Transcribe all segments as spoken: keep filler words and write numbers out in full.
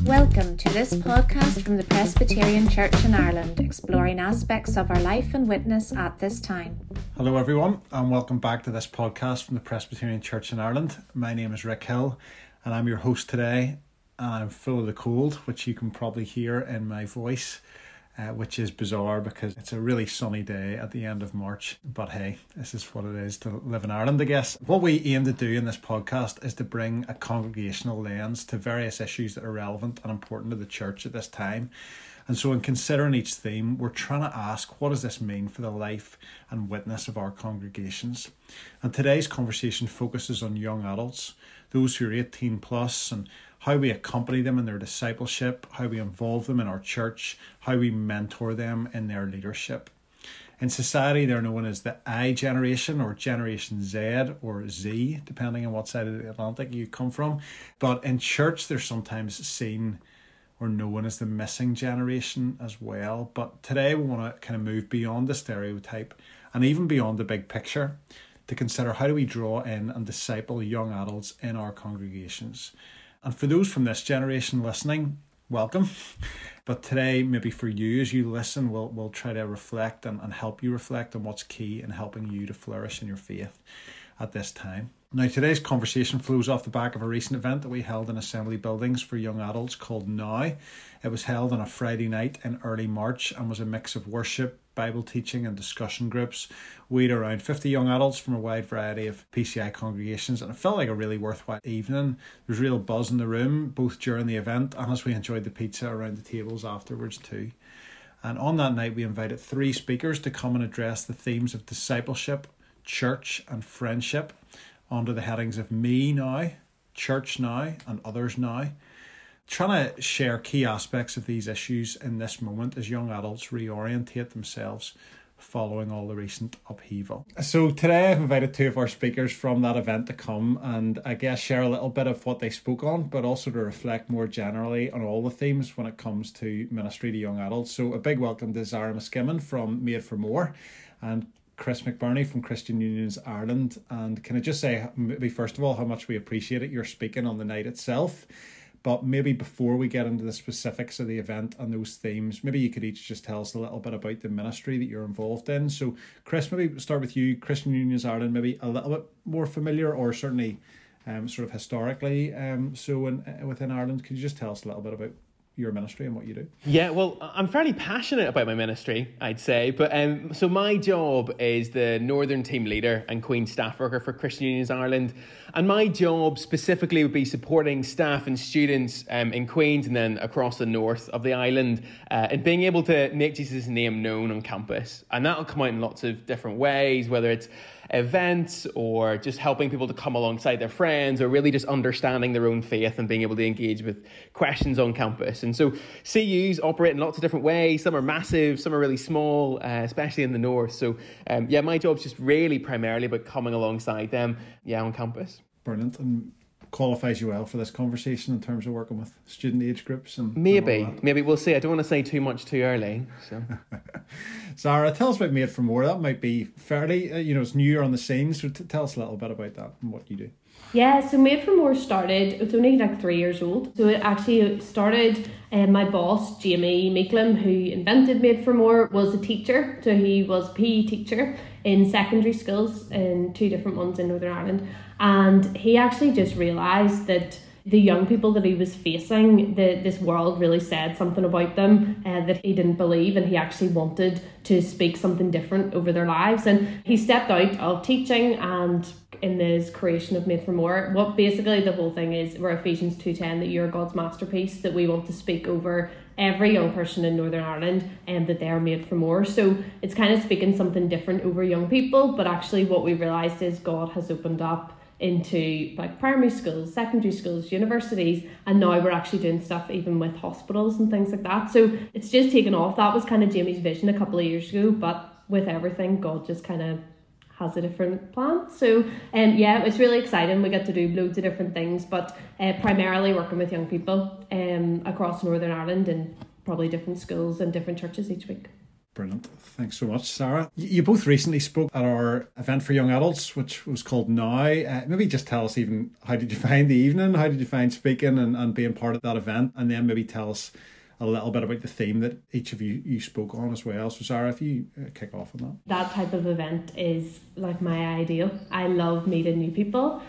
Welcome to this podcast from the Presbyterian Church in Ireland, exploring aspects of our life and witness at this time. Hello everyone, and welcome back to this podcast from the Presbyterian Church in Ireland. My name is Rick Hill, and I'm your host today, and I'm full of the cold, which you can probably hear in my voice, uh, which is bizarre because it's a really sunny day at the end of March. But hey, this is what it is to live in Ireland, I guess. What we aim to do in this podcast is to bring a congregational lens to various issues that are relevant and important to the church at this time. And so in considering each theme, we're trying to ask, what does this mean for the life and witness of our congregations? And today's conversation focuses on young adults, those who are eighteen plus, and how we accompany them in their discipleship, how we involve them in our church, how we mentor them in their leadership. In society, they're known as the I generation or Generation Z or Z, depending on what side of the Atlantic you come from. But in church, they're sometimes seen or known as the missing generation as well. But today we want to kind of move beyond the stereotype and even beyond the big picture to consider how do we draw in and disciple young adults in our congregations. And for those from this generation listening, welcome. But today, maybe for you as you listen, we'll, we'll try to reflect and, and help you reflect on what's key in helping you to flourish in your faith at this time. Now, today's conversation flows off the back of a recent event that we held in Assembly Buildings for young adults called Now. It was held on a Friday night in early March and was a mix of worship, Bible teaching and discussion groups. We had around fifty young adults from a wide variety of P C I congregations, and it felt like a really worthwhile evening. There was real buzz in the room, both during the event and as we enjoyed the pizza around the tables afterwards too. And on that night, we invited three speakers to come and address the themes of discipleship, church and friendship under the headings of Me Now, Church Now and Others Now, trying to share key aspects of these issues in this moment as young adults reorientate themselves following all the recent upheaval. So today I've invited two of our speakers from that event to come and I guess share a little bit of what they spoke on, but also to reflect more generally on all the themes when it comes to ministry to young adults. So a big welcome to Zara Muskimin from Made for More and Chris McBurney from Christian Unions Ireland. And can I just say, maybe first of all, how much we appreciate it. You're speaking on the night itself. But maybe before we get into the specifics of the event and those themes, maybe you could each just tell us a little bit about the ministry that you're involved in. So Chris, maybe start with you. Christian Unions Ireland, maybe a little bit more familiar or certainly um, sort of historically um, so in, within Ireland. Could you just tell us a little bit about your ministry and what you do? Yeah, well, I'm fairly passionate about my ministry, I'd say. But um, so my job is the Northern Team Leader and Queen Staff Worker for Christian Unions Ireland. And my job specifically would be supporting staff and students um, in Queens and then across the north of the island uh, and being able to make Jesus' name known on campus. And that'll come out in lots of different ways, whether it's events or just helping people to come alongside their friends or really just understanding their own faith and being able to engage with questions on campus. And so C Us operate in lots of different ways. Some are massive, some are really small, uh, especially in the north. So um, yeah, my job's just really primarily about coming alongside them, yeah, on campus. Brilliant. And qualifies you well for this conversation in terms of working with student age groups and maybe and maybe we'll see. I don't want to say too much too early. So Zara, tell us about Made for More. That might be fairly uh, you know it's new on the scene, so t- tell us a little bit about that and what you do. Yeah, so Made for More started, it's only like three years old. So it actually started, um, my boss, Jamie Meeklin, who invented Made for More, was a teacher. So he was a P E teacher in secondary schools in two different ones in Northern Ireland. And he actually just realised that the young people that he was facing, the, this world really said something about them uh, that he didn't believe, and he actually wanted to speak something different over their lives. And he stepped out of teaching and in this creation of Made for More, what basically the whole thing is, we're Ephesians two ten, that you're God's masterpiece, that we want to speak over every young person in Northern Ireland and that they're made for more. So it's kind of speaking something different over young people, but actually what we realised is God has opened up into like primary schools, secondary schools, universities, and now we're actually doing stuff even with hospitals and things like that. So it's just taken off. That was kind of Jamie's vision a couple of years ago, but with everything, God just kind of has a different plan. So um, yeah, it's really exciting. We get to do loads of different things, but uh, primarily working with young people um, across Northern Ireland and probably different schools and different churches each week. Brilliant. Thanks so much, Sarah. You both recently spoke at our event for young adults, which was called Now. Uh, maybe just tell us even, how did you find the evening? How did you find speaking and, and being part of that event? And then maybe tell us a little bit about the theme that each of you, you spoke on as well. So Sarah, if you uh, kick off on that. That type of event is like my ideal. I love meeting new people.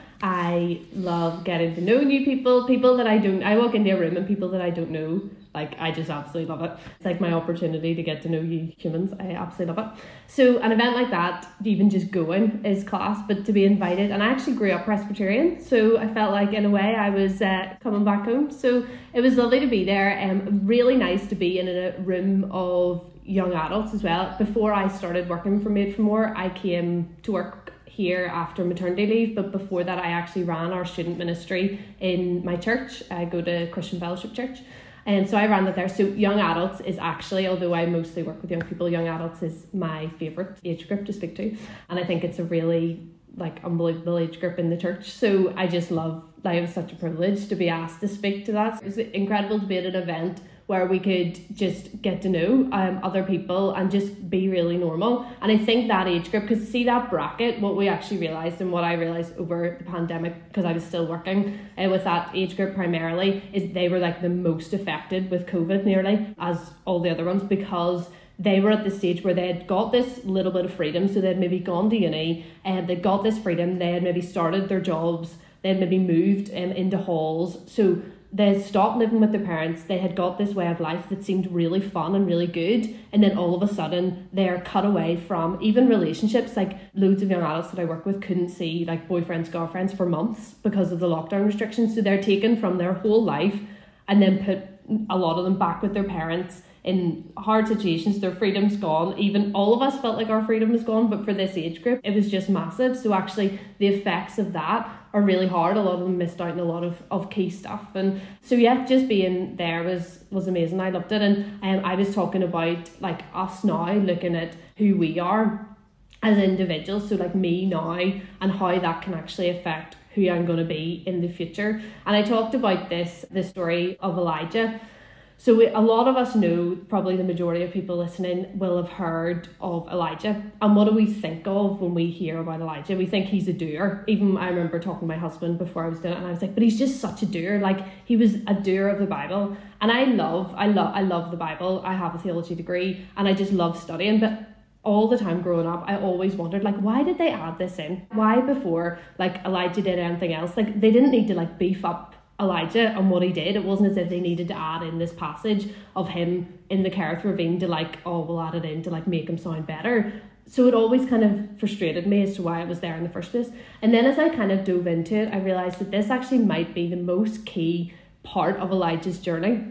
I love getting to know new people, people that I don't, I walk into a room and people that I don't know, like I just absolutely love it. It's like my opportunity to get to know you humans. I absolutely love it. So an event like that, even just going is class, but to be invited, and I actually grew up Presbyterian, so I felt like in a way I was uh, coming back home. So it was lovely to be there, and um, really nice to be in a room of young adults as well. Before I started working for Made for More, I came to work here after maternity leave, but before that I actually ran our student ministry in my church. I go to Christian Fellowship Church, and so I ran that there. So young adults is actually, although I mostly work with young people, young adults is my favourite age group to speak to, and I think it's a really like unbelievable age group in the church. So I just love, like, it was such a privilege to be asked to speak to that. It was incredible to be at an event where we could just get to know um, other people and just be really normal. And I think that age group, because see that bracket, what we actually realised and what I realised over the pandemic, because I was still working uh, with that age group primarily, is they were like the most affected with COVID nearly as all the other ones, because they were at the stage where they had got this little bit of freedom. So they'd maybe gone to uni and they got this freedom. They had maybe started their jobs. They had maybe moved um, into halls. So they had stopped living with their parents. They had got this way of life that seemed really fun and really good. And then all of a sudden they're cut away from even relationships. Like loads of young adults that I work with couldn't see like boyfriends, girlfriends for months because of the lockdown restrictions. So they're taken from their whole life and then put a lot of them back with their parents in hard situations. Their freedom's gone. Even all of us felt like our freedom was gone, but for this age group it was just massive. So actually the effects of that are really hard. A lot of them missed out on a lot of, of key stuff, and so yeah, just being there was was amazing. I loved it. And um, I was talking about like us now, looking at who we are as individuals, so like me now, and how that can actually affect who I'm going to be in the future. And I talked about this the story of Elijah. So we, a lot of us know, probably the majority of people listening will have heard of Elijah. And what do we think of when we hear about Elijah? We think he's a doer. Even I remember talking to my husband before I was doing it, and I was like, but he's just such a doer. Like, he was a doer of the Bible. And I love, I love, I love the Bible. I have a theology degree and I just love studying. But all the time growing up, I always wondered, like, why did they add this in? Why before, like, Elijah did anything else? Like, they didn't need to, like, beef up Elijah and what he did. It wasn't as if they needed to add in this passage of him in the Kerith Ravine to like, oh, we'll add it in to like make him sound better. So it always kind of frustrated me as to why it was there in the first place. And then as I kind of dove into it, I realised that this actually might be the most key part of Elijah's journey,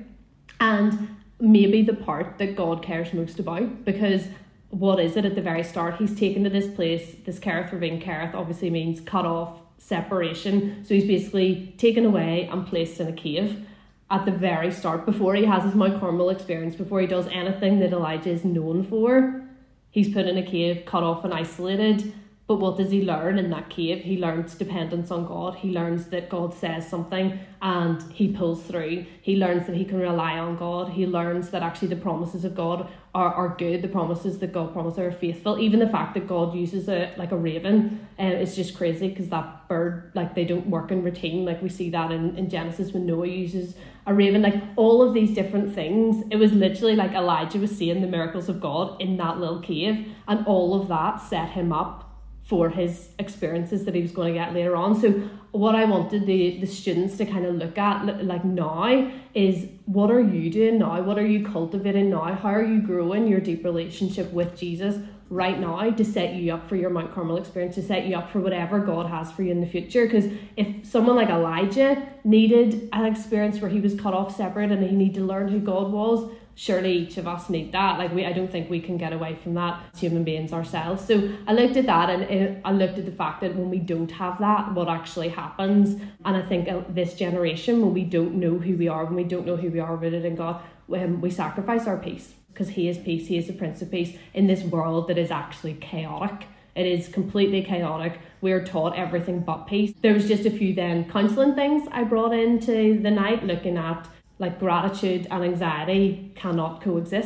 and maybe the part that God cares most about, because what is it at the very start? He's taken to this place, this Kerith Ravine. Kerith obviously means cut off, separation. So he's basically taken away and placed in a cave at the very start, before he has his Mount Carmel experience, before he does anything that Elijah is known for. He's put in a cave, cut off and isolated. But what does he learn in that cave? He learns dependence on God. He learns that God says something and he pulls through. He learns that he can rely on God. He learns that actually the promises of God are, are good. The promises that God promises are faithful. Even the fact that God uses a like a raven uh, is just crazy, because that bird, like, they don't work in routine. Like we see that in, in Genesis when Noah uses a raven. Like all of these different things. It was literally like Elijah was seeing the miracles of God in that little cave, and all of that set him up for his experiences that he was going to get later on. So what I wanted the, the students to kind of look at like now is, what are you doing now? What are you cultivating now? How are you growing your deep relationship with Jesus right now to set you up for your Mount Carmel experience, to set you up for whatever God has for you in the future? Because if someone like Elijah needed an experience where he was cut off, separate, and he needed to learn who God was, surely each of us need that. Like we, I don't think we can get away from that as human beings ourselves. So I looked at that, and it, I looked at the fact that when we don't have that, what actually happens. And I think uh, this generation, when we don't know who we are, when we don't know who we are rooted in God, when we sacrifice our peace, because he is peace, he is the Prince of Peace, in this world that is actually chaotic. It is completely chaotic. We're taught everything but peace. There was just a few then counselling things I brought into the night, looking at like gratitude and anxiety cannot coexist.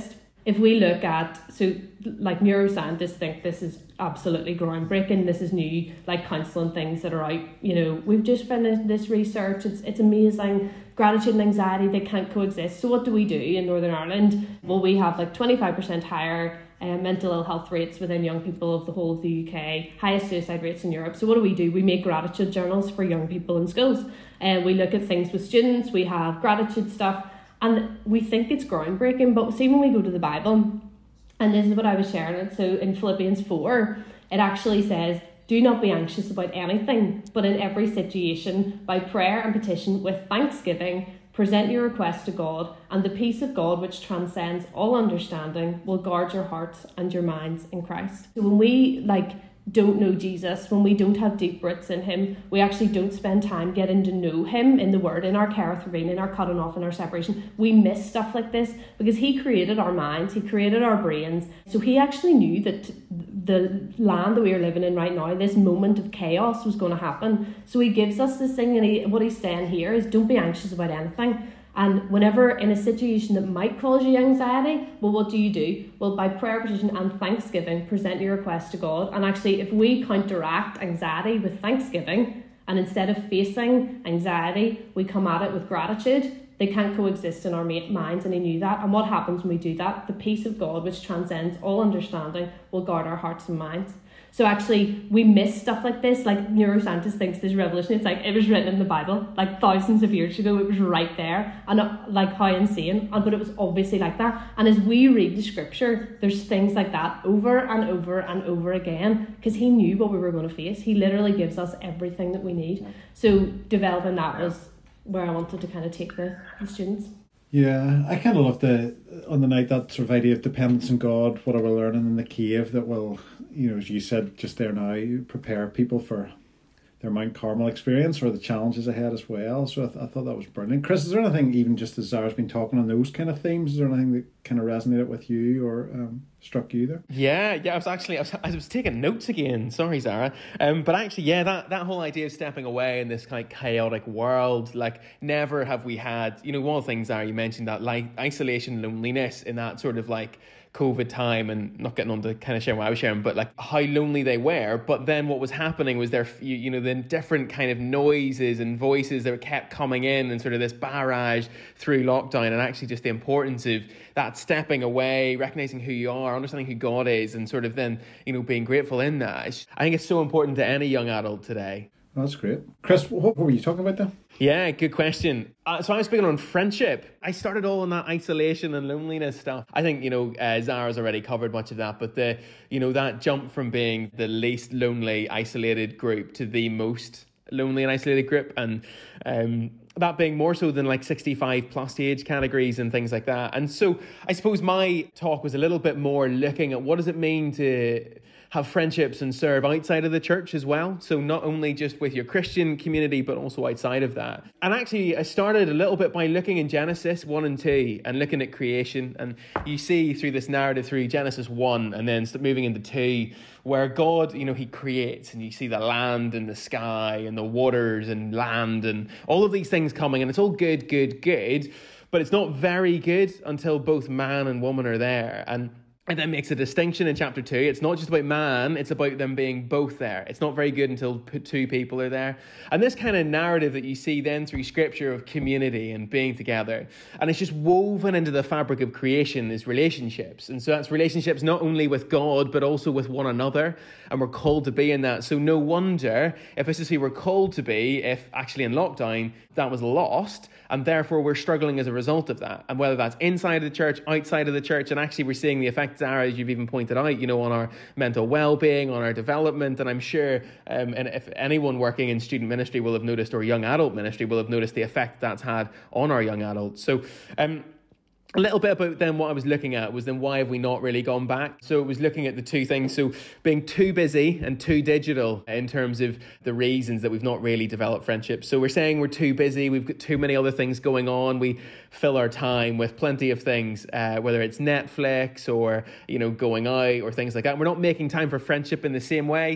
If we look at, so like neuroscientists think this is absolutely groundbreaking, this is new, like counselling things that are out, you know, we've just finished this research, it's it's amazing, gratitude and anxiety, they can't coexist. So what do we do in Northern Ireland? Well, we have like twenty-five percent higher uh, mental ill health rates within young people of the whole of the U K, highest suicide rates in Europe. So what do we do? We make gratitude journals for young people in schools. And uh, we look at things with students, we have gratitude stuff, and we think it's groundbreaking. But see, when we go to the Bible, and this is what I was sharing it, so in Philippians four, it actually says, do not be anxious about anything, but in every situation, by prayer and petition with thanksgiving, present your request to God, and the peace of God, which transcends all understanding, will guard your hearts and your minds in Christ. So when we like don't know Jesus, when we don't have deep roots in him, we actually don't spend time getting to know him in the word, in our Kerith Ravine, in our cutting off, in our separation, we miss stuff like this because he created our minds, he created our brains. So he actually knew that the land that we are living in right now, this moment of chaos was going to happen. So he gives us this thing, and he, what he's saying here is don't be anxious about anything. And whenever in a situation that might cause you anxiety, well, what do you do? Well, by prayer, petition and thanksgiving, present your request to God. And actually, if we counteract anxiety with thanksgiving, and instead of facing anxiety, we come at it with gratitude, they can't coexist in our minds, and he knew that. And what happens when we do that? The peace of God, which transcends all understanding, will guard our hearts and minds. So actually, we miss stuff like this. Like neuroscientists thinks this revolution, it's like it was written in the Bible, like thousands of years ago. It was right there, and uh, like how insane. And but it was obviously like that. And as we read the scripture, there's things like that over and over and over again, because he knew what we were going to face. He literally gives us everything that we need. So developing that was where I wanted to kind of take the, the students. Yeah, I kind of love the, on the night, that sort of idea of dependence on God, what are we learning in the cave that will, you know, as you said just there now, prepare people for their Mount Carmel experience or the challenges ahead as well. So I, th- I thought that was brilliant. Chris, is there anything, even just as Zara's been talking on those kind of themes, is there anything that kind of resonated with you or um, struck you there? Yeah, yeah, I was actually, I was, I was taking notes again. Sorry, Zara. Um, but actually, yeah, that, that whole idea of stepping away in this kind of chaotic world, like never have we had, you know, one of the things, Zara, you mentioned that like isolation, loneliness in that sort of like COVID time, and not getting on to kind of share what I was sharing, but like how lonely they were. But then what was happening was there, you, you know, the different kind of noises and voices that kept coming in, and sort of this barrage through lockdown, and actually just the importance of that stepping away, recognizing who you are, understanding who God is, and sort of then, you know, being grateful in that. I think it's so important to any young adult today. That's great. Chris, what were you talking about there? Yeah, good question. Uh, so I was speaking on friendship. I started all on that isolation and loneliness stuff. I think, you know, uh, Zara's already covered much of that, but the, you know, that jump from being the least lonely, isolated group to the most lonely and isolated group, and um, that being more so than like sixty-five plus age categories and things like that. And so I suppose my talk was a little bit more looking at what does it mean to have friendships and serve outside of the church as well. So not only just with your Christian community, but also outside of that. And actually, I started a little bit by looking in Genesis one and two and looking at creation. And you see through this narrative through Genesis one and then moving into two, where God, you know, he creates, and you see the land and the sky and the waters and land and all of these things coming. And it's all good, good, good. But it's not very good until both man and woman are there. And And then makes a distinction in chapter two. It's not just about man, it's about them being both there. It's not very good until two people are there. And this kind of narrative that you see then through scripture of community and being together. And it's just woven into the fabric of creation is relationships. And so that's relationships not only with God, but also with one another. And we're called to be in that. So no wonder if this is who we're called to be, if actually in lockdown that was lost. And therefore we're struggling as a result of that. And whether that's inside of the church, outside of the church, and actually we're seeing the effect, Zara, as you've even pointed out, you know, on our mental well-being, on our development. And I'm sure um, and if anyone working in student ministry will have noticed, or young adult ministry will have noticed the effect that's had on our young adults. So um, a little bit about then what I was looking at was then why have we not really gone back? So it was looking at the two things. So being too busy and too digital in terms of the reasons that we've not really developed friendships. So we're saying we're too busy. We've got too many other things going on. We fill our time with plenty of things, uh, whether it's Netflix or, you know, going out or things like that. We're not making time for friendship in the same way.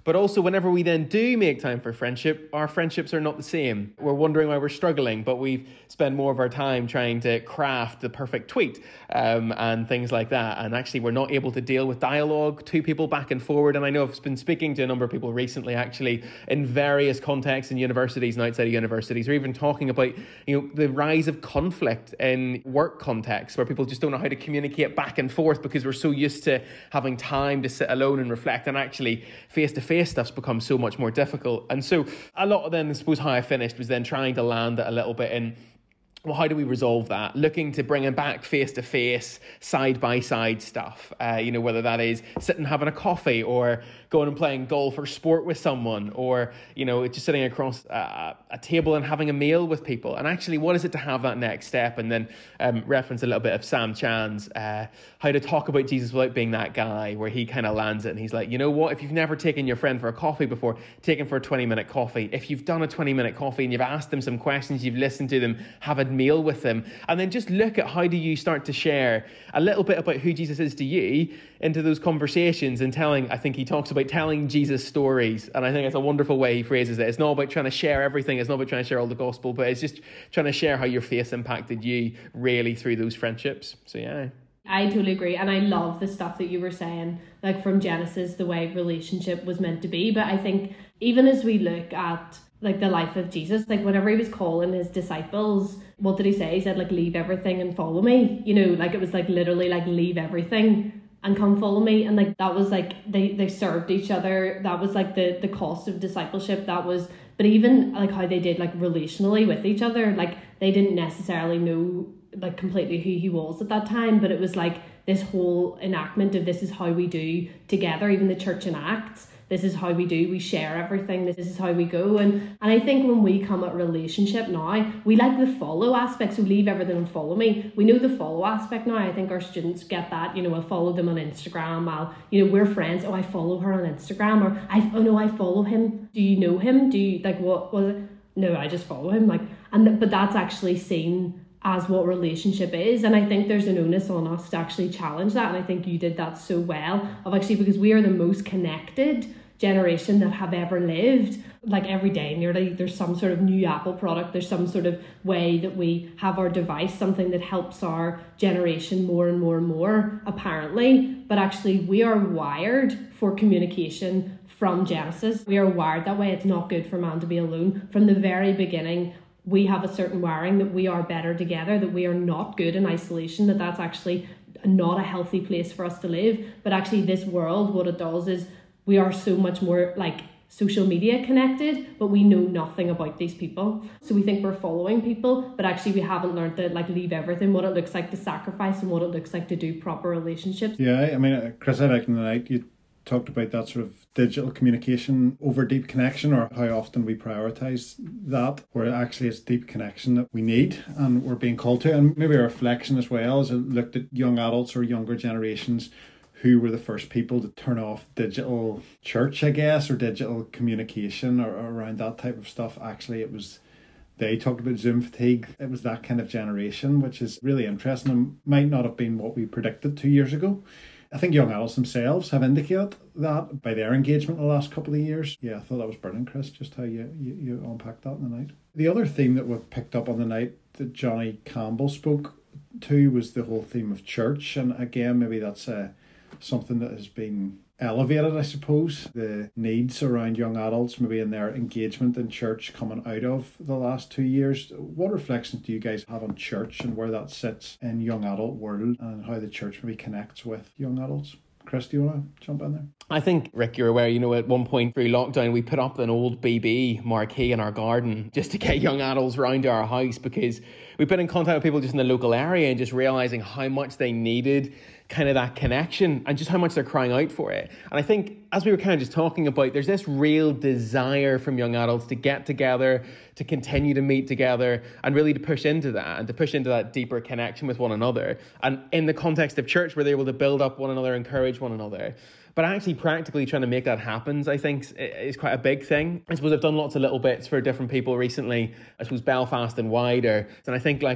But also, whenever we then do make time for friendship, our friendships are not the same. We're wondering why we're struggling, but we spend more of our time trying to craft the perfect tweet um, and things like that. And actually, we're not able to deal with dialogue, two people back and forward. And I know I've been speaking to a number of people recently, actually, in various contexts in universities and outside of universities, or even talking about, you know, the rise of conflict in work contexts where people just don't know how to communicate back and forth because we're so used to having time to sit alone and reflect, and actually face-to-face stuff's become so much more difficult. And so a lot of then, I suppose, how I finished was then trying to land it a little bit in, well, how do we resolve that? Looking to bringing back face-to-face, side-by-side stuff, uh, you know, whether that is sitting having a coffee or going and playing golf or sport with someone, or, you know, just sitting across a, a table and having a meal with people. And actually, what is it to have that next step? And then um, reference a little bit of Sam Chan's uh, How to Talk About Jesus Without Being That Guy, where he kind of lands it and he's like, you know what, if you've never taken your friend for a coffee before, take him for a twenty minute coffee. If you've done a twenty minute coffee and you've asked them some questions, you've listened to them, have a meal with them, and then just look at how do you start to share a little bit about who Jesus is to you into those conversations, and telling, I think he talks about telling Jesus stories, and I think it's a wonderful way he phrases it. It's not about trying to share everything, it's not about trying to share all the gospel, but it's just trying to share how your faith impacted you really through those friendships. So yeah. I totally agree, and I love the stuff that you were saying, like from Genesis, the way relationship was meant to be. But I think even as we look at like the life of Jesus, like whenever he was calling his disciples, what did he say? He said, like, leave everything and follow me. You know, like it was like literally like leave everything and come follow me. And like that was like they they served each other. That was like the the cost of discipleship. That was, but even like how they did like relationally with each other, like they didn't necessarily know like completely who he was at that time, but it was like this whole enactment of this is how we do together. Even the church in Acts, this is how we do, we share everything, this is how we go. And and I think when we come at relationship now, we like the follow aspect, so leave everything and follow me. We know the follow aspect now. I think our students get that, you know, I'll follow them on Instagram, I'll, you know, we're friends, oh, I follow her on Instagram, or I, oh no, I follow him. Do you know him? Do you, like, what was it? No, I just follow him. Like, and but that's actually seen as what relationship is. And I think there's an onus on us to actually challenge that. And I think you did that so well, of actually, because we are the most connected generation that have ever lived. Like every day nearly there's some sort of new Apple product, there's some sort of way that we have our device, something that helps our generation more and more and more, apparently. But actually we are wired for communication from Genesis. We are wired that way. It's not good for man to be alone. From the very beginning, we have a certain wiring that we are better together, that we are not good in isolation, that that's actually not a healthy place for us to live. But actually this world, what it does is we are so much more like social media connected, but we know nothing about these people. So we think we're following people, but actually we haven't learned to like leave everything, what it looks like to sacrifice and what it looks like to do proper relationships. Yeah, I mean, Chris, I like in the night you talked about that sort of digital communication over deep connection, or how often we prioritize that, where actually it's deep connection that we need and we're being called to. And maybe a reflection as well, as I looked at young adults or younger generations who were the first people to turn off digital church, I guess, or digital communication, or, or around that type of stuff. Actually, it was, they talked about Zoom fatigue. It was that kind of generation, which is really interesting and might not have been what we predicted two years ago. I think young adults themselves have indicated that by their engagement in the last couple of years. Yeah, I thought that was brilliant, Chris, just how you, you, you unpacked that in the night. The other theme that we picked up on the night that Johnny Campbell spoke to was the whole theme of church. And again, maybe that's uh, something that has been elevated, I suppose, the needs around young adults, maybe in their engagement in church coming out of the last two years. What reflections do you guys have on church and where that sits in young adult world, and how the church maybe connects with young adults? Chris, do you want to jump in there? I think, Rick, you're aware, you know, at one point through lockdown, we put up an old B B marquee in our garden just to get young adults round to our house, because we put in contact with people just in the local area and just realising how much they needed kind of that connection and just how much they're crying out for it. And I think, as we were kind of just talking about, there's this real desire from young adults to get together, to continue to meet together, and really to push into that and to push into that deeper connection with one another. And in the context of church, where they're able to build up one another, encourage one another. But actually practically trying to make that happen, I think, is quite a big thing. I suppose I've done lots of little bits for different people recently. I suppose Belfast and wider. And I think, like,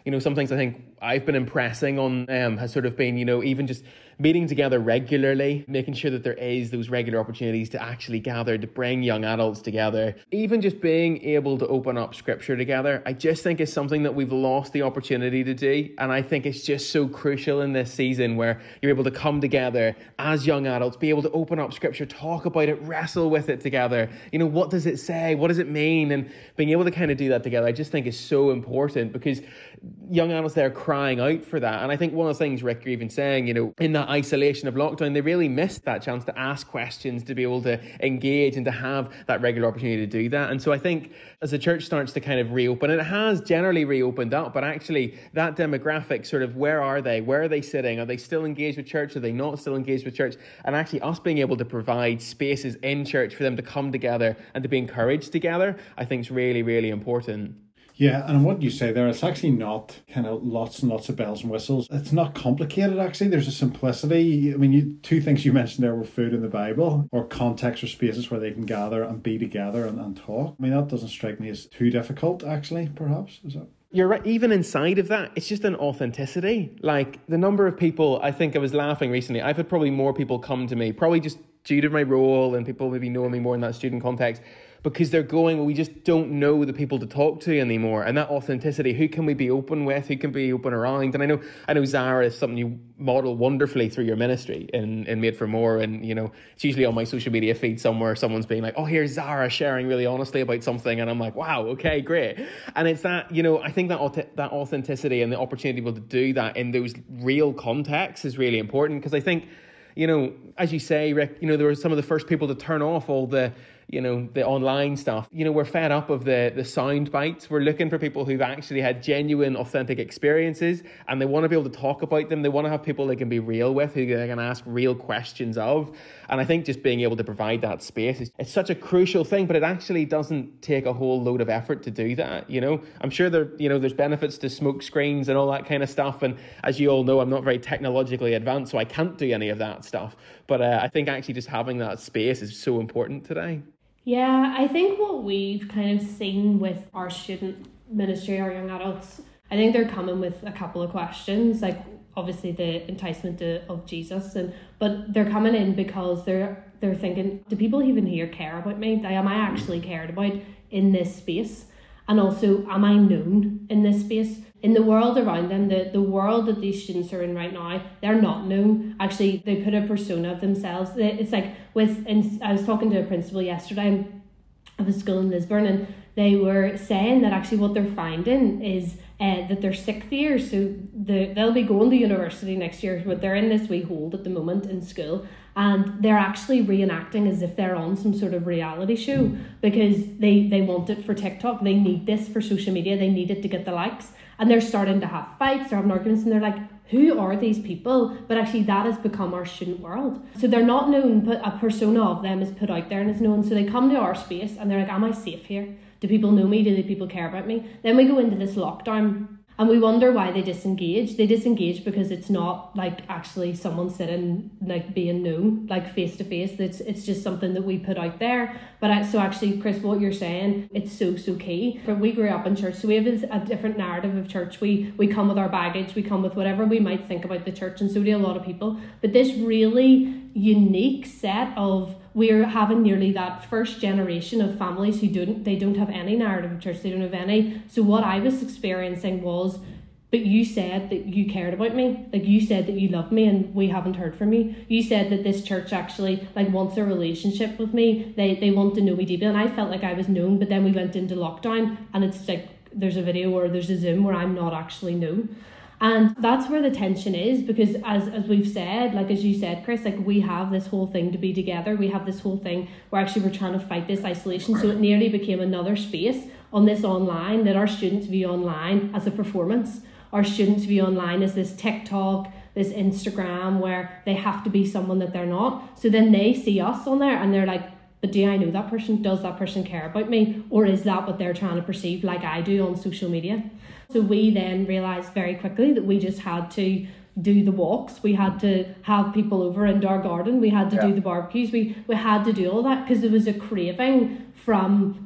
you know, some things I think I've been impressing on them has sort of been, you know, even just meeting together regularly, making sure that there is those regular opportunities to actually gather, to bring young adults together. Even just being able to open up scripture together, I just think is something that we've lost the opportunity to do. And I think it's just so crucial in this season where you're able to come together as young adults, be able to open up scripture, talk about it, wrestle with it together. You know, what does it say? What does it mean? And being able to kind of do that together, I just think is so important, because young adults, they're crying out for that. And I think one of the things, Rick, you're even saying, you know, in that isolation of lockdown, they really missed that chance to ask questions, to be able to engage and to have that regular opportunity to do that. And so I think as the church starts to kind of reopen, and it has generally reopened up, but actually that demographic sort of, where are they? Where are they sitting? Are they still engaged with church? Are they not still engaged with church? And actually us being able to provide spaces in church for them to come together and to be encouraged together, I think is really, really important. Yeah, and what you say there, it's actually not kind of lots and lots of bells and whistles. It's not complicated, actually. There's a simplicity. I mean, you, two things you mentioned there were food in the Bible, or context or spaces where they can gather and be together and, and talk. I mean, that doesn't strike me as too difficult, actually, perhaps. Is that? You're right. Even inside of that, it's just an authenticity. Like the number of people, I think I was laughing recently, I've had probably more people come to me, probably just due to my role and people maybe knowing me more in that student context, because they're going, well, we just don't know the people to talk to anymore. And that authenticity, who can we be open with? Who can be open around? And I know I know Zara is something you model wonderfully through your ministry in, in Made for More. And, you know, it's usually on my social media feed somewhere, someone's being like, oh, here's Zara sharing really honestly about something. And I'm like, wow, okay, great. And it's that, you know, I think that that authenticity and the opportunity to be able to do that in those real contexts is really important. Because I think, you know, as you say, Rick, you know, there were some of the first people to turn off all the, you know, the online stuff. You know, we're fed up of the the sound bites. We're looking for people who've actually had genuine, authentic experiences, and they want to be able to talk about them. They want to have people they can be real with, who they can ask real questions of. And I think just being able to provide that space is it's such a crucial thing, but it actually doesn't take a whole load of effort to do that. You know, I'm sure there, you know, there's benefits to smoke screens and all that kind of stuff. And as you all know, I'm not very technologically advanced, so I can't do any of that stuff. But uh, I think actually just having that space is so important today. Yeah, I think what we've kind of seen with our student ministry, our young adults, I think they're coming with a couple of questions, like obviously the enticement to, of Jesus, and but they're coming in because they're they're thinking, do people even here care about me? Am I actually cared about in this space? And also, am I known in this space? In the world around them, the, the world that these students are in right now, they're not known. Actually, they put a persona of themselves. It's like with, and I was talking to a principal yesterday of a school in Lisburn, and they were saying that actually what they're finding is uh, that they're sixth year, so the, they'll be going to university next year, but they're in this wee hold at the moment in school, and they're actually reenacting as if they're on some sort of reality show, because they, they want it for TikTok, they need this for social media, they need it to get the likes, and they're starting to have fights, they're having arguments, and they're like, who are these people? But actually that has become our student world. So they're not known, but a persona of them is put out there and is known. So they come to our space and they're like, am I safe here? Do people know me? Do the people care about me? Then we go into this lockdown and we wonder why they disengage. They disengage because it's not like actually someone sitting like being known, like face to face. It's it's just something that we put out there. But I, so actually, Chris, what you're saying, it's so so key. But we grew up in church, so we have a different narrative of church. We we come with our baggage, we come with whatever we might think about the church, and so do a lot of people. But this really unique set of, we're having nearly that first generation of families who don't, they don't have any narrative of church, they don't have any. So what I was experiencing was, but you said that you cared about me, like you said that you loved me and we haven't heard from you. You said that this church actually like wants a relationship with me, they they want to know me deeply, and I felt like I was known. But then we went into lockdown and it's like there's a video or there's a Zoom where I'm not actually known. And that's where the tension is, because as as we've said, like as you said, Chris, like we have this whole thing to be together. We have this whole thing where actually we're trying to fight this isolation. So it nearly became another space on this online that our students view online as a performance. Our students view online as this TikTok, this Instagram, where they have to be someone that they're not. So then they see us on there and they're like, but do I know that person? Does that person care about me? Or is that what they're trying to perceive like I do on social media? So we then realised very quickly that we just had to do the walks. We had to have people over into our garden. We had to yeah. do the barbecues. We, we had to do all that because there was a craving from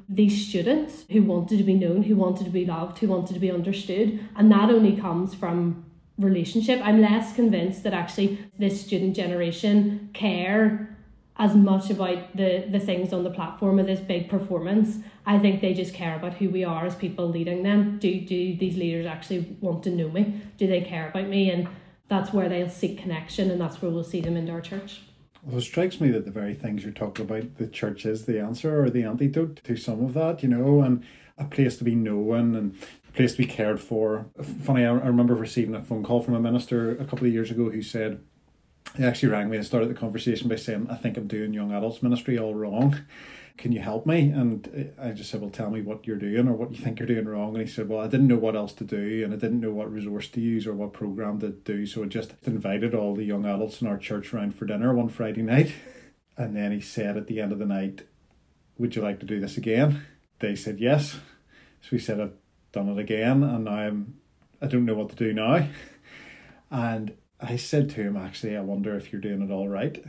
these students who wanted to be known, who wanted to be loved, who wanted to be understood. And that only comes from relationship. I'm less convinced that actually this student generation care as much about the, the things on the platform of this big performance. I think they just care about who we are as people leading them. Do, do these leaders actually want to know me? Do they care about me? And that's where they'll seek connection, and that's where we'll see them into our church. Well, it strikes me that the very things you're talking about, the church is the answer or the antidote to some of that, you know, and a place to be known and a place to be cared for. Funny, I remember receiving a phone call from a minister a couple of years ago who said, he actually rang me and started the conversation by saying, I think I'm doing young adults ministry all wrong. Can you help me? And I just said, well, tell me what you're doing or what you think you're doing wrong. And he said, well, I didn't know what else to do, and I didn't know what resource to use or what program to do. So I just invited all the young adults in our church round for dinner one Friday night. And then he said at the end of the night, would you like to do this again? They said yes. So he said, I've done it again, and now I'm, I don't know what to do now. And I said to him, actually, I wonder if you're doing it all right.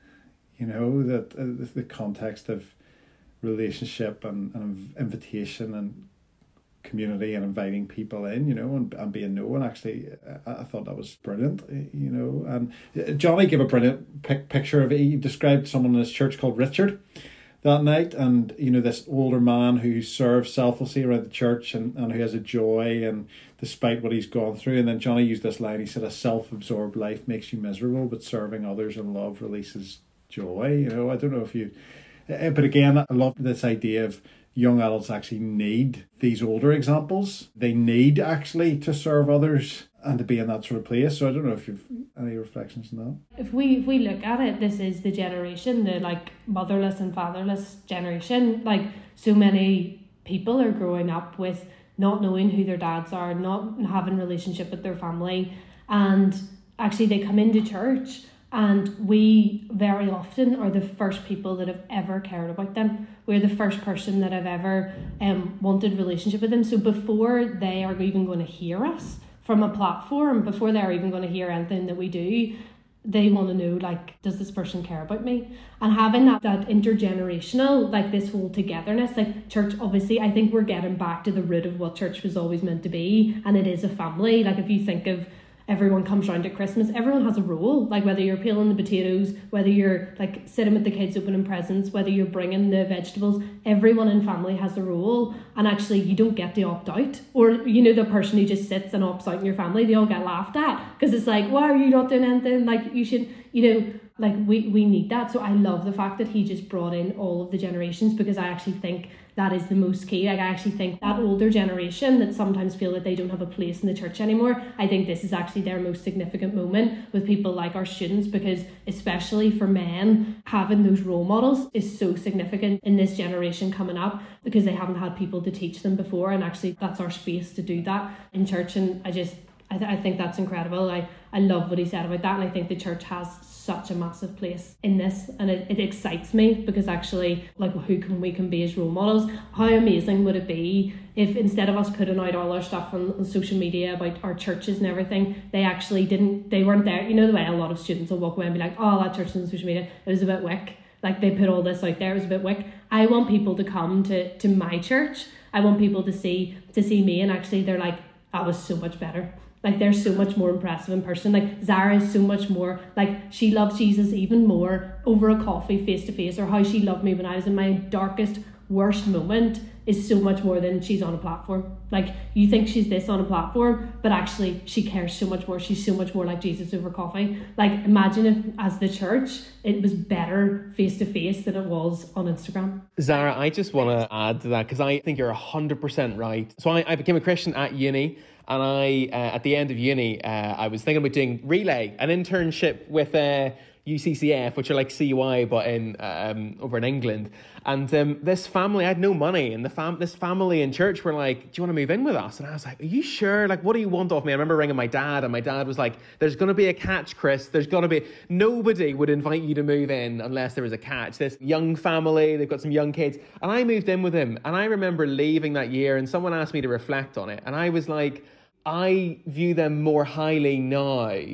You know, that uh, the context of relationship and, and invitation and community and inviting people in, you know, and, and being known. Actually, I, I thought that was brilliant, you know. And Johnny gave a brilliant pic- picture of it. He described someone in his church called Richard that night, and you know, this older man who serves selflessly around the church and, and who has a joy and despite what he's gone through. And then Johnny used this line, he said, a self-absorbed life makes you miserable, but serving others in love releases joy. You know, I don't know if you, but again, I love this idea of young adults actually need these older examples. They need actually to serve others and to be in that sort of place. So I don't know if you've any reflections on that. If we if we look at it, this is the generation, the like motherless and fatherless generation. Like, so many people are growing up with not knowing who their dads are, not having a relationship with their family, and actually they come into church and we very often are the first people that have ever cared about them. We're the first person that have ever um wanted a relationship with them. So before they are even going to hear us from a platform, before they're even going to hear anything that we do, they want to know, like, does this person care about me? And having that that intergenerational, like this whole togetherness, like church, obviously, I think we're getting back to the root of what church was always meant to be, and it is a family. Like, if you think of everyone comes round at Christmas, everyone has a role, like whether you're peeling the potatoes, whether you're like sitting with the kids opening presents, whether you're bringing the vegetables, everyone in family has a role. And actually you don't get to opt out, or you know, the person who just sits and opts out in your family, they all get laughed at because it's like, why are you not doing anything? Like, you should, you know, like we, we need that. So I love the fact that he just brought in all of the generations, because I actually think that is the most key. Like, I actually think that older generation that sometimes feel that they don't have a place in the church anymore, I think this is actually their most significant moment with people like our students, because especially for men, having those role models is so significant in this generation coming up, because they haven't had people to teach them before, and actually that's our space to do that in church. And I just I, th- I think that's incredible. I, I love what he said about that, and I think the church has such a massive place in this, and it, it excites me, because actually, like, who can we can be as role models? How amazing would it be if instead of us putting out all our stuff on, on social media about our churches and everything, they actually didn't, they weren't there. You know, the way a lot of students will walk away and be like, oh, that church is on social media, it was a bit wick. Like, they put all this out there, it was a bit wick. I want people to come to, to my church. I want people to see to see me, and actually they're like, that was so much better. Like, they're so much more impressive in person. Like, Zara is so much more, like, she loves Jesus even more over a coffee face to face, or how she loved me when I was in my darkest, worst moment is so much more than she's on a platform. Like, you think she's this on a platform, but actually she cares so much more. She's so much more like Jesus over coffee. Like, imagine if, as the church, it was better face to face than it was on Instagram. Zara, I just want to add to that, because I think you're one hundred percent right. So I, I became a Christian at uni. And I, uh, at the end of uni, uh, I was thinking about doing Relay, an internship with uh, U C C F, which are like C Y, but in um, over in England. And um, this family, I had no money, and the fam- this family in church were like, do you want to move in with us? And I was like, are you sure? Like, what do you want off me? I remember ringing my dad, and my dad was like, there's going to be a catch, Chris. There's going to be, nobody would invite you to move in unless there was a catch. This young family, they've got some young kids. And I moved in with him. And I remember leaving that year, and someone asked me to reflect on it. And I was like, I view them more highly now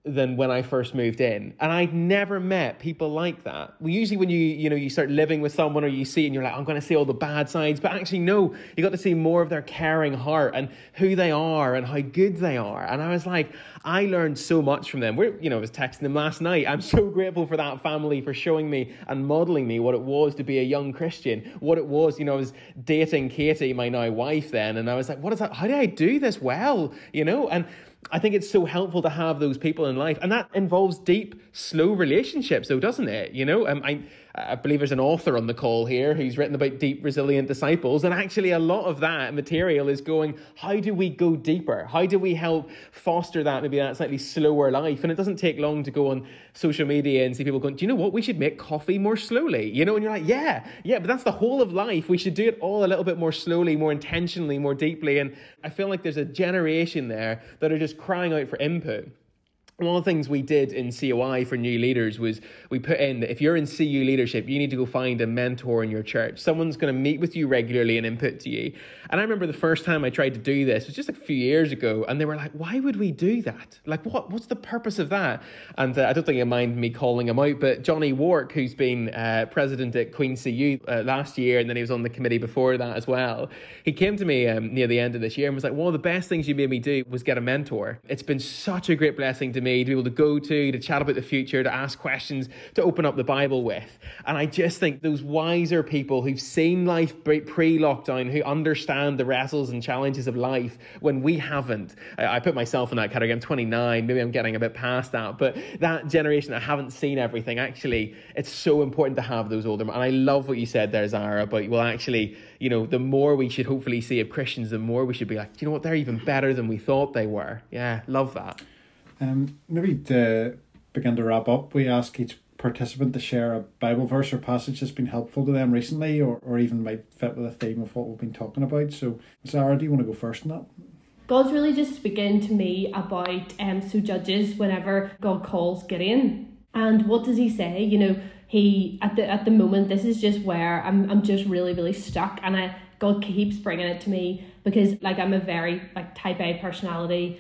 than when I first moved in. And I'd never met people like that. Well, usually when you, you know, you start living with someone or you see and you're like, I'm going to see all the bad sides. But actually, no, you got to see more of their caring heart and who they are and how good they are. And I was like, I learned so much from them. We're, you know, I was texting them last night. I'm so grateful for that family for showing me and modeling me what it was to be a young Christian, what it was, you know, I was dating Katie, my now wife then. And I was like, what is that? How do I do this well? You know, and I think it's so helpful to have those people in life. And that involves deep, slow relationships, though, doesn't it? You know, um, I, I believe there's an author on the call here who's written about deep, resilient disciples. And actually, a lot of that material is going, how do we go deeper? How do we help foster that, maybe that slightly slower life? And it doesn't take long to go on social media and see people going, do you know what? We should make coffee more slowly. You know, and you're like, yeah, yeah, but that's the whole of life. We should do it all a little bit more slowly, more intentionally, more deeply. And I feel like there's a generation there that are just crying out for input. One of the things we did in C O I for new leaders was we put in that if you're in C U leadership, you need to go find a mentor in your church. Someone's going to meet with you regularly and input to you. And I remember the first time I tried to do this, it was just a few years ago. And they were like, why would we do that? Like, what? what's the purpose of that? And uh, I don't think you mind me calling him out, but Johnny Wark, who's been uh, president at Queen C U uh, last year, and then he was on the committee before that as well. He came to me um, near the end of this year and was like, one of the best things you made me do was get a mentor. It's been such a great blessing to me to be able to go to, to chat about the future, to ask questions, to open up the Bible with. And I just think those wiser people who've seen life pre-lockdown, who understand the wrestles and challenges of life when we haven't. I put myself in that category. I'm twenty-nine, maybe I'm getting a bit past that, but that generation that haven't seen everything, actually, it's so important to have those older. And I love what you said there, Zara, about, well, actually, you know, the more we should hopefully see of Christians, the more we should be like, you know what, they're even better than we thought they were. Yeah, love that. Um, maybe to begin to wrap up, we ask each participant to share a Bible verse or passage that's been helpful to them recently, or, or even might fit with a theme of what we've been talking about. So, Zara, do you want to go first in that? God's really just speaking to me about um so Judges, whenever God calls Gideon. And what does he say? You know, he at the at the moment, this is just where I'm I'm just really, really stuck, and I God keeps bringing it to me because, like, I'm a very like type A personality.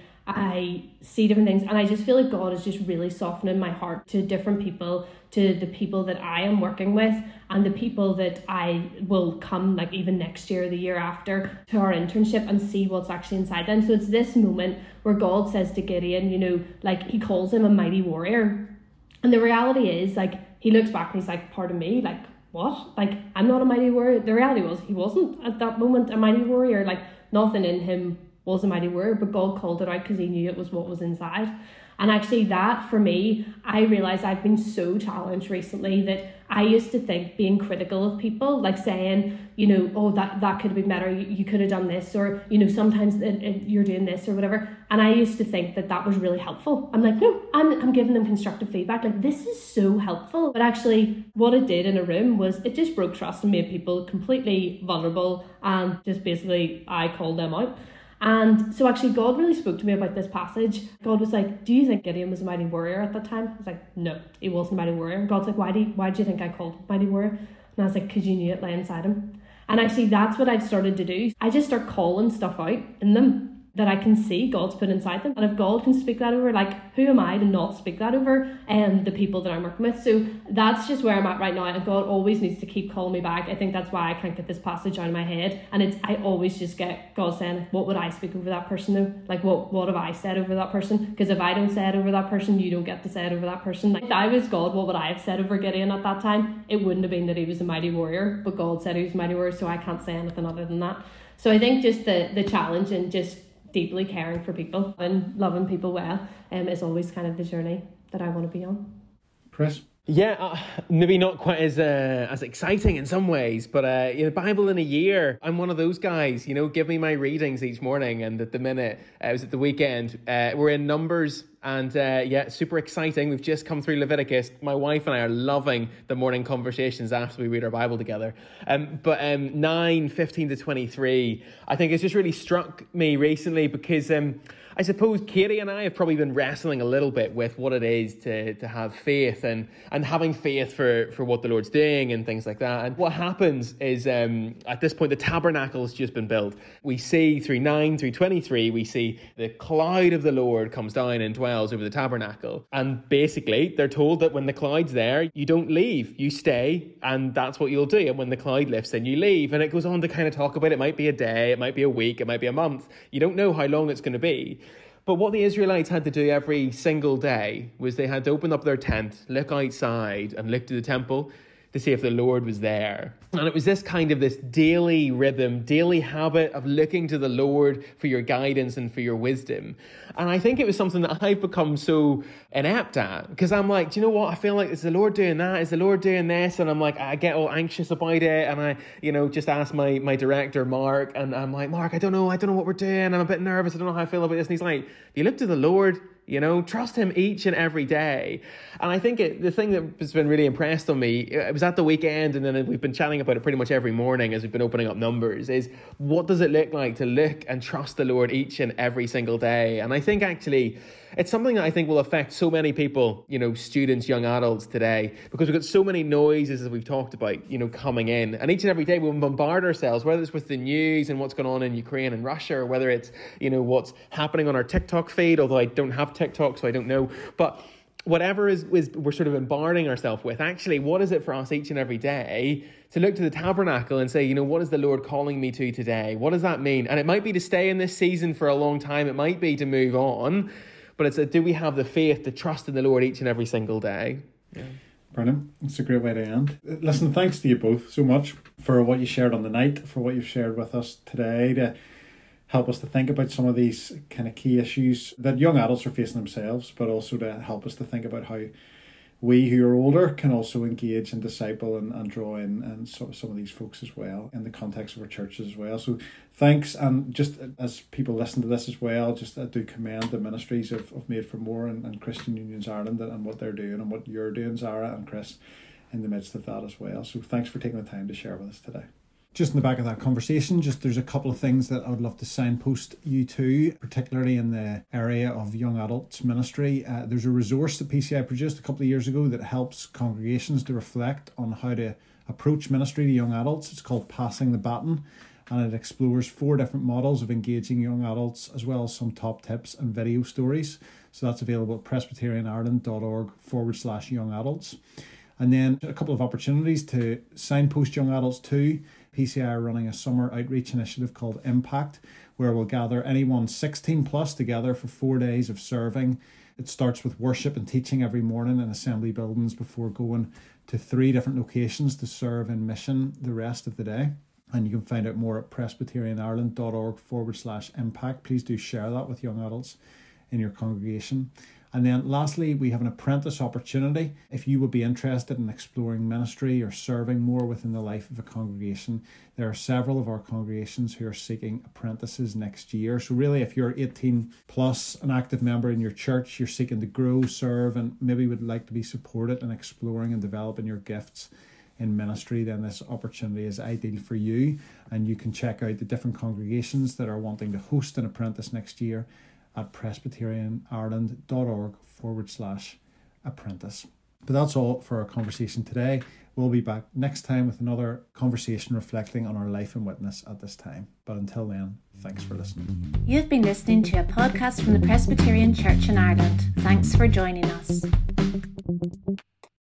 I see different things, and I just feel like God is just really softening my heart to different people, to the people that I am working with and the people that I will come, like even next year, the year after, to our internship and see what's actually inside them. So it's this moment where God says to Gideon, you know, like he calls him a mighty warrior. And the reality is, like, he looks back and he's like, pardon me, like, what? Like, I'm not a mighty warrior. The reality was he wasn't at that moment a mighty warrior. Like, nothing in him was a mighty warrior, but God called it out because he knew it was what was inside. And actually that, for me, I realised I've been so challenged recently that I used to think being critical of people, like saying, you know, oh, that, that could have been better, you, you could have done this, or, you know, sometimes it, it, you're doing this or whatever. And I used to think that that was really helpful. I'm like, no, I'm, I'm giving them constructive feedback. Like, this is so helpful. But actually what it did in a room was it just broke trust and made people completely vulnerable, and just basically I called them out. And so actually God really spoke to me about this passage. God was like, do you think Gideon was a mighty warrior at that time? I was like, no, he wasn't a mighty warrior. And God's like, why do you, why do you think I called him mighty warrior? And I was like, because you knew it lay inside him. And actually that's what I've started to do. I just start calling stuff out in them that I can see God's put inside them. And if God can speak that over, like, who am I to not speak that over um, the people that I'm working with? So that's just where I'm at right now. And God always needs to keep calling me back. I think that's why I can't get this passage out of my head. And it's I always just get God saying, what would I speak over that person though? Like, what, what have I said over that person? Because if I don't say it over that person, you don't get to say it over that person. Like, if I was God, what would I have said over Gideon at that time? It wouldn't have been that he was a mighty warrior, but God said he was a mighty warrior, so I can't say anything other than that. So I think just the, the challenge and just deeply caring for people and loving people well um, is always kind of the journey that I want to be on. Chris? Yeah, uh, maybe not quite as uh, as exciting in some ways, but uh, you know, Bible in a year, I'm one of those guys, you know, give me my readings each morning, and at the minute, uh, it was at the weekend, uh, we're in Numbers, and uh, yeah, super exciting. We've just come through Leviticus. My wife and I are loving the morning conversations after we read our Bible together. Um, but um, nine, fifteen to twenty-three, I think it's just really struck me recently because um, I suppose Katie and I have probably been wrestling a little bit with what it is to, to have faith and, and having faith for, for what the Lord's doing and things like that. And what happens is um, at this point, the tabernacle's just been built. We see through nine through twenty-three, we see the cloud of the Lord comes down and dwells themselves over the tabernacle. And basically, they're told that when the cloud's there, you don't leave, you stay, and that's what you'll do. And when the cloud lifts, then you leave. And it goes on to kind of talk about it might be a day, it might be a week, it might be a month. You don't know how long it's going to be. But what the Israelites had to do every single day was they had to open up their tent, look outside, and look to the temple to see if the Lord was there. And it was this kind of this daily rhythm, daily habit of looking to the Lord for your guidance and for your wisdom. And I think it was something that I've become so inept at, because I'm like, do you know what? I feel like, is the Lord doing that? Is the Lord doing this? And I'm like, I get all anxious about it. And I, you know, just ask my, my director, Mark, and I'm like, Mark, I don't know. I don't know what we're doing. I'm a bit nervous. I don't know how I feel about this. And he's like, you look to the Lord. You know, trust him each and every day. And I think it, the thing that has been really impressed on me, it was at the weekend, and then we've been chatting about it pretty much every morning as we've been opening up numbers, is what does it look like to look and trust the Lord each and every single day? And I think actually it's something that I think will affect so many people, you know, students, young adults today, because we've got so many noises as we've talked about, you know, coming in. And each and every day we bombard ourselves, whether it's with the news and what's going on in Ukraine and Russia, or whether it's, you know, what's happening on our TikTok feed, although I don't have TikTok, so I don't know. But whatever is, is we're sort of bombarding ourselves with, actually, what is it for us each and every day to look to the tabernacle and say, you know, what is the Lord calling me to today? What does that mean? And it might be to stay in this season for a long time. It might be to move on. But it's a, do we have the faith to trust in the Lord each and every single day? Yeah. Brilliant. It's a great way to end. Listen, thanks to you both so much for what you shared on the night, for what you've shared with us today, to help us to think about some of these kind of key issues that young adults are facing themselves, but also to help us to think about how we who are older can also engage and disciple and, and draw in and so, some of these folks as well in the context of our churches as well. So thanks. And just as people listen to this as well, just I do commend the ministries of, of Made for More and, and Christian Unions Ireland and, and what they're doing and what you're doing, Zara and Chris, in the midst of that as well. So thanks for taking the time to share with us today. Just in the back of that conversation, just there's a couple of things that I would love to signpost you to, particularly in the area of young adults ministry. Uh, there's a resource that P C I produced a couple of years ago that helps congregations to reflect on how to approach ministry to young adults. It's called Passing the Baton, and it explores four different models of engaging young adults, as well as some top tips and video stories. So that's available at presbyterianireland.org forward slash young adults. And then a couple of opportunities to signpost young adults too. P C I are running a summer outreach initiative called Impact, where we'll gather anyone sixteen plus together for four days of serving. It starts with worship and teaching every morning in assembly buildings before going to three different locations to serve in mission the rest of the day. And you can find out more at presbyterianireland.org forward slash impact. Please do share that with young adults in your congregation. And then lastly, we have an apprentice opportunity. If you would be interested in exploring ministry or serving more within the life of a congregation, there are several of our congregations who are seeking apprentices next year. So really, if you're eighteen plus, an active member in your church, you're seeking to grow, serve, and maybe would like to be supported in exploring and developing your gifts in ministry, then this opportunity is ideal for you. And you can check out the different congregations that are wanting to host an apprentice next year at presbyterianireland.org forward slash apprentice. But that's all for our conversation today. We'll be back next time with another conversation reflecting on our life and witness at this time. But until then, thanks for listening. You've been listening to a podcast from the Presbyterian Church in Ireland. Thanks for joining us.